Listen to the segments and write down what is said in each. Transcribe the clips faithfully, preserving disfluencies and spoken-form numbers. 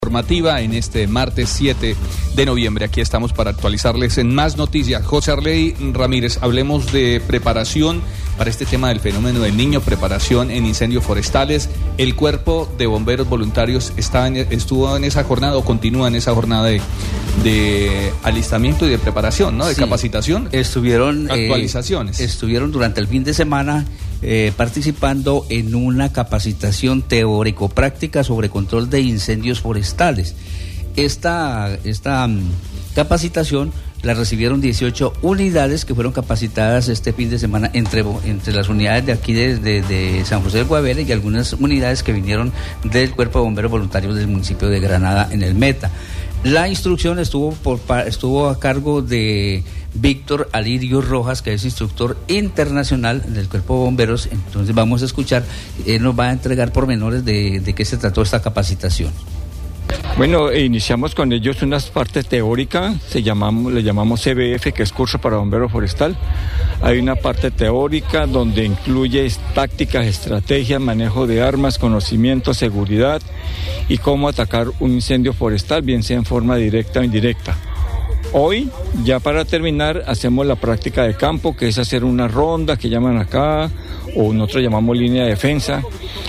Informativa en este martes siete de noviembre. Aquí estamos para actualizarles en más noticias. José Arley Ramírez, hablemos de preparación para este tema del fenómeno del Niño, preparación en incendios forestales. El Cuerpo de Bomberos Voluntarios está en, estuvo en esa jornada o continúa en esa jornada de, de alistamiento y de preparación, ¿no? De sí, capacitación. Estuvieron actualizaciones. Eh, estuvieron durante el fin de semana eh, participando en una capacitación teórico-práctica sobre control de incendios forestales. Esta, esta um, capacitación la recibieron dieciocho unidades que fueron capacitadas este fin de semana entre, entre las unidades de aquí de, de, de San José del Guaviare y algunas unidades que vinieron del Cuerpo de Bomberos Voluntarios del municipio de Granada en el Meta. La instrucción estuvo, por, estuvo a cargo de Víctor Alirio Rojas, que es instructor internacional del Cuerpo de Bomberos. Entonces vamos a escuchar, él nos va a entregar pormenores de, de qué se trató esta capacitación. Bueno, iniciamos con ellos unas partes teóricas, se llamamos, le llamamos C B F, que es Curso para Bombero Forestal. Hay una parte teórica donde incluye tácticas, estrategias, manejo de armas, conocimiento, seguridad y cómo atacar un incendio forestal, bien sea en forma directa o indirecta. Hoy, ya para terminar, hacemos la práctica de campo, que es hacer una ronda que llaman acá, o nosotros llamamos línea de defensa.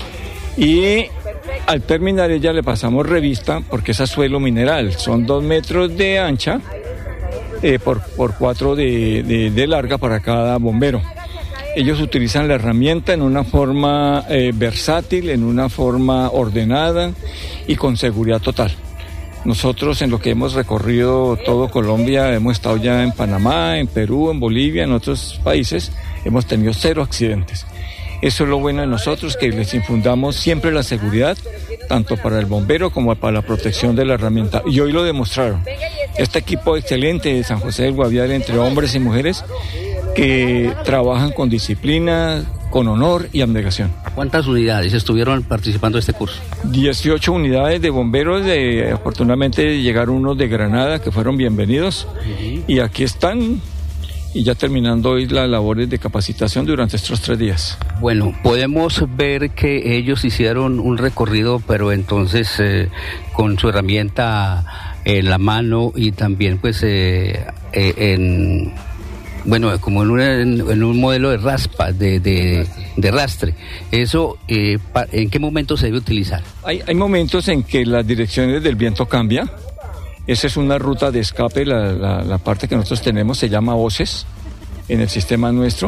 Y al terminar ella le pasamos revista, porque es a suelo mineral, son dos metros de ancha eh, por, por cuatro de, de, de larga para cada bombero. Ellos utilizan la herramienta en una forma eh, versátil, en una forma ordenada y con seguridad total. Nosotros en lo que hemos recorrido todo Colombia, hemos estado ya en Panamá, en Perú, en Bolivia, en otros países, hemos tenido cero accidentes. Eso es lo bueno de nosotros, que les infundamos siempre la seguridad, tanto para el bombero como para la protección de la herramienta. Y hoy lo demostraron. Este equipo excelente de San José del Guaviare, entre hombres y mujeres, que trabajan con disciplina, con honor y abnegación. ¿Cuántas unidades estuvieron participando de este curso? dieciocho unidades de bomberos, de, afortunadamente llegaron unos de Granada que fueron bienvenidos, uh-huh. Y aquí están. Y ya terminando hoy las labores de capacitación durante estos tres días. Bueno, podemos ver que ellos hicieron un recorrido, pero entonces eh, con su herramienta en la mano y también pues eh, eh, en... Bueno, como en, una, en, en un modelo de raspa, de, de, de rastre. ¿Eso eh, pa, en qué momento se debe utilizar? Hay, hay momentos en que las direcciones del viento cambian. Esa es una ruta de escape, la, la, la parte que nosotros tenemos se llama voces en el sistema nuestro.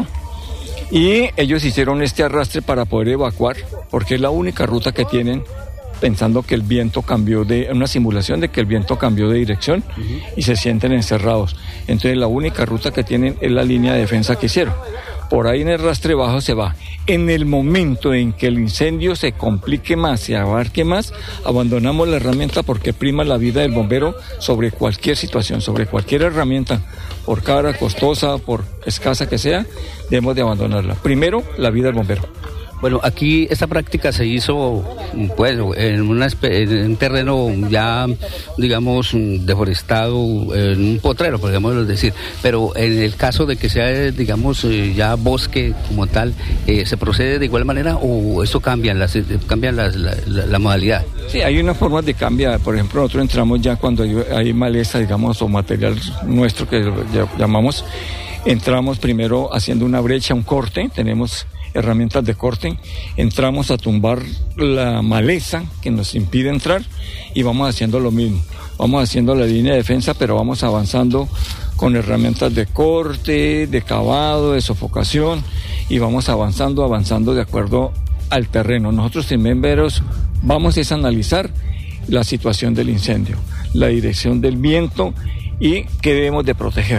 Y ellos hicieron este arrastre para poder evacuar, porque es la única ruta que tienen, pensando que el viento cambió de, una simulación de que el viento cambió de dirección, uh-huh. Y se sienten encerrados. Entonces la única ruta que tienen es la línea de defensa que hicieron. Por ahí en el rastre bajo se va. En el momento en que el incendio se complique más, se abarque más, abandonamos la herramienta porque prima la vida del bombero sobre cualquier situación, sobre cualquier herramienta, por cara, costosa, por escasa que sea, debemos de abandonarla. Primero, la vida del bombero. Bueno, aquí esta práctica se hizo pues en, una, en un terreno ya, digamos, deforestado, en un potrero, podríamos decir, pero en el caso de que sea, digamos, ya bosque como tal, eh, ¿se procede de igual manera o esto cambia, las, cambia la, la, la, la modalidad? Sí, hay una forma de cambiar. Por ejemplo, nosotros entramos ya cuando hay, hay maleza, digamos, o material nuestro que llamamos, entramos primero haciendo una brecha, un corte, tenemos herramientas de corte, entramos a tumbar la maleza que nos impide entrar y vamos haciendo lo mismo, vamos haciendo la línea de defensa, pero vamos avanzando con herramientas de corte, de cavado, de sofocación y vamos avanzando, avanzando de acuerdo al terreno. Nosotros en bomberos vamos a analizar la situación del incendio, la dirección del viento y qué debemos de proteger.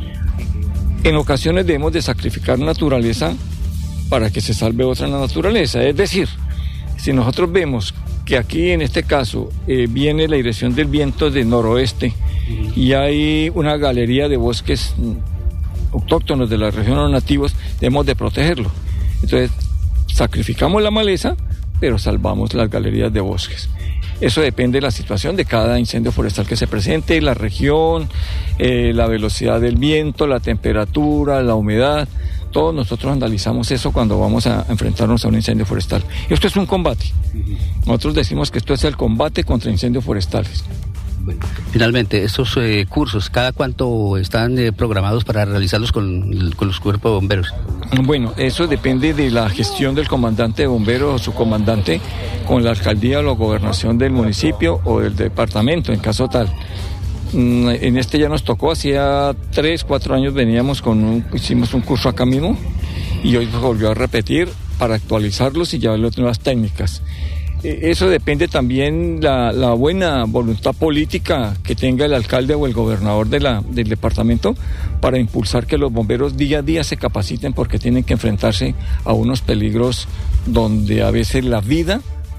En ocasiones debemos de sacrificar naturaleza para que se salve otra naturaleza. Es decir, si nosotros vemos que aquí en este caso eh, viene la dirección del viento de noroeste y hay una galería de bosques autóctonos de la región, los nativos, debemos de protegerlo. Entonces, sacrificamos la maleza, pero salvamos las galerías de bosques. Eso depende de la situación de cada incendio forestal que se presente, la región, eh, la velocidad del viento, la temperatura, la humedad. todos nosotros analizamos eso cuando vamos a enfrentarnos a un incendio forestal. Esto es un combate. Nosotros decimos que esto es el combate contra incendios forestales. Bueno, finalmente, estos eh, cursos, ¿cada cuánto están eh, programados para realizarlos con, con los cuerpos de bomberos? Bueno, eso depende de la gestión del comandante de bomberos o su comandante con la alcaldía o la gobernación del municipio o del departamento, en caso tal. En este ya nos tocó, hacía tres, cuatro años veníamos con un, hicimos un curso acá mismo y hoy se volvió a repetir para actualizarlos y llevarlos nuevas técnicas. Eso depende también la, la buena voluntad política que tenga el alcalde o el gobernador de la, del departamento para impulsar que los bomberos día a día se capaciten porque tienen que enfrentarse a unos peligros donde a veces la vida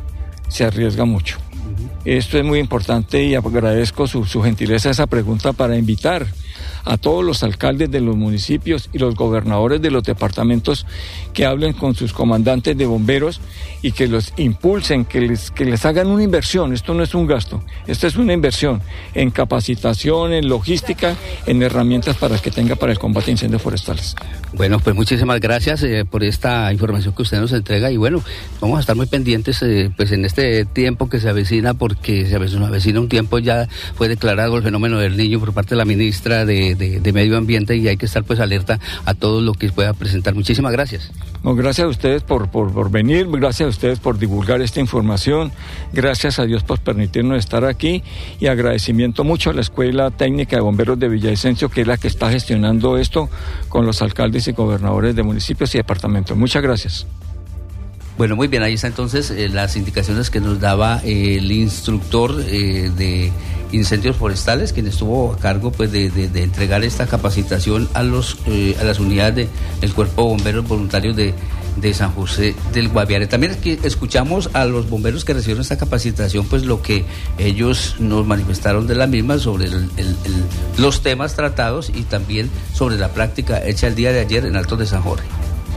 se arriesga mucho. Esto es muy importante y agradezco su, su gentileza a esa pregunta para invitar a todos los alcaldes de los municipios y los gobernadores de los departamentos que hablen con sus comandantes de bomberos y que los impulsen, que les, que les hagan una inversión. Esto no es un gasto, esto es una inversión en capacitación, en logística, en herramientas para que tenga para el combate a incendios forestales. Bueno, pues muchísimas gracias eh, por esta información que usted nos entrega y bueno, vamos a estar muy pendientes eh, pues en este tiempo que se avecina, porque se avecina un tiempo, ya fue declarado el fenómeno del niño por parte de la ministra de, de, de Medio Ambiente y hay que estar pues alerta a todo lo que pueda presentar. Muchísimas gracias. No, gracias a ustedes por, por, por venir, gracias a ustedes por divulgar esta información, gracias a Dios por permitirnos estar aquí y agradecimiento mucho a la Escuela Técnica de Bomberos de Villavicencio, que es la que está gestionando esto con los alcaldes y gobernadores de municipios y departamentos. Muchas gracias. Bueno, muy bien, ahí está entonces eh, las indicaciones que nos daba eh, el instructor eh, de incendios forestales, quien estuvo a cargo pues de, de, de entregar esta capacitación a los eh, a las unidades de, del Cuerpo de Bomberos Voluntarios de, de San José del Guaviare. También aquí escuchamos a los bomberos que recibieron esta capacitación, pues lo que ellos nos manifestaron de la misma sobre el, el, el, los temas tratados y también sobre la práctica hecha el día de ayer en Altos de San Jorge.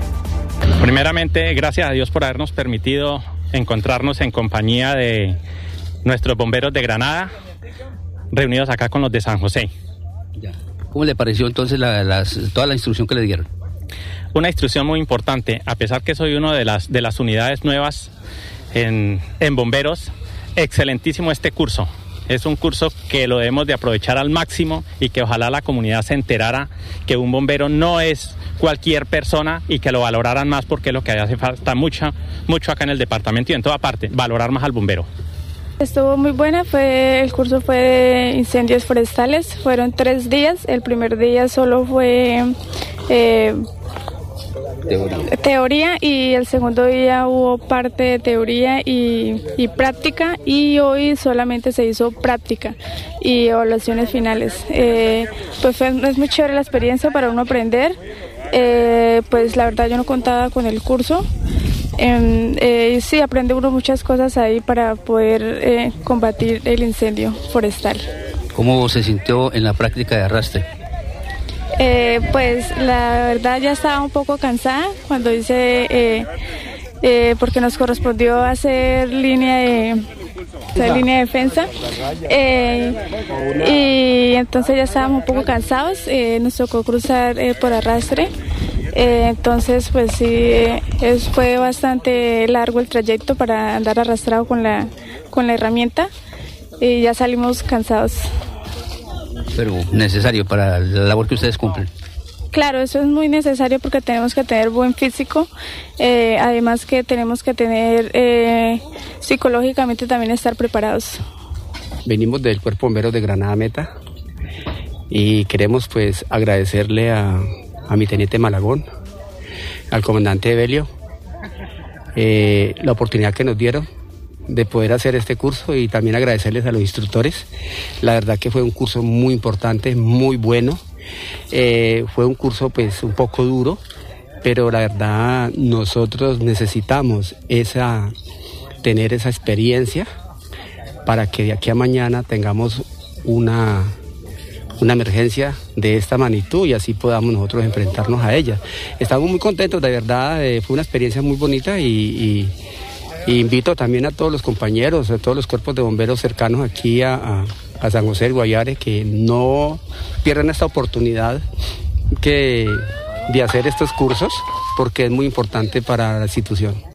Primeramente, gracias a Dios por habernos permitido encontrarnos en compañía de nuestros bomberos de Granada, reunidos acá con los de San José. ¿Cómo le pareció entonces la, las, toda la instrucción que le dieron? Una instrucción muy importante, a pesar que soy uno de las, de las unidades nuevas en, en bomberos, excelentísimo este curso. Es un curso que lo debemos de aprovechar al máximo y que ojalá la comunidad se enterara que un bombero no es cualquier persona y que lo valoraran más, porque es lo que hace falta mucho, mucho acá en el departamento y en toda parte, valorar más al bombero. Estuvo muy buena, fue, el curso fue de incendios forestales, fueron tres días, el primer día solo fue eh, teoría. teoría y el segundo día hubo parte de teoría y, y práctica y hoy solamente se hizo práctica y evaluaciones finales. Eh, pues fue, es muy chévere la experiencia para uno aprender, eh, pues la verdad yo no contaba con el curso. Eh, eh, sí, aprende uno muchas cosas ahí para poder eh, combatir el incendio forestal. ¿Cómo se sintió en la práctica de arrastre? Eh, pues la verdad ya estaba un poco cansada cuando hice, eh, eh, porque nos correspondió hacer línea de, hacer línea de defensa eh, y entonces ya estábamos un poco cansados, eh, nos tocó cruzar eh, por arrastre. Eh, entonces pues sí, eh, es, fue bastante largo el trayecto para andar arrastrado con la, con la herramienta y ya salimos cansados. Pero necesario para la labor que ustedes cumplen. Claro, eso es muy necesario porque tenemos que tener buen físico, eh, además que tenemos que tener eh, psicológicamente también estar preparados. Venimos del Cuerpo de Bomberos de Granada Meta y queremos pues agradecerle a a mi teniente Malagón, al comandante Evelio, eh, la oportunidad que nos dieron de poder hacer este curso y también agradecerles a los instructores. La verdad que fue un curso muy importante, muy bueno. Eh, fue un curso pues un poco duro, pero la verdad nosotros necesitamos esa, tener esa experiencia para que de aquí a mañana tengamos una... una emergencia de esta magnitud y así podamos nosotros enfrentarnos a ella. Estamos muy contentos, de verdad, eh, fue una experiencia muy bonita y, y, y invito también a todos los compañeros, a todos los cuerpos de bomberos cercanos aquí a, a, a San José del Guaviare que no pierdan esta oportunidad que, de hacer estos cursos porque es muy importante para la institución.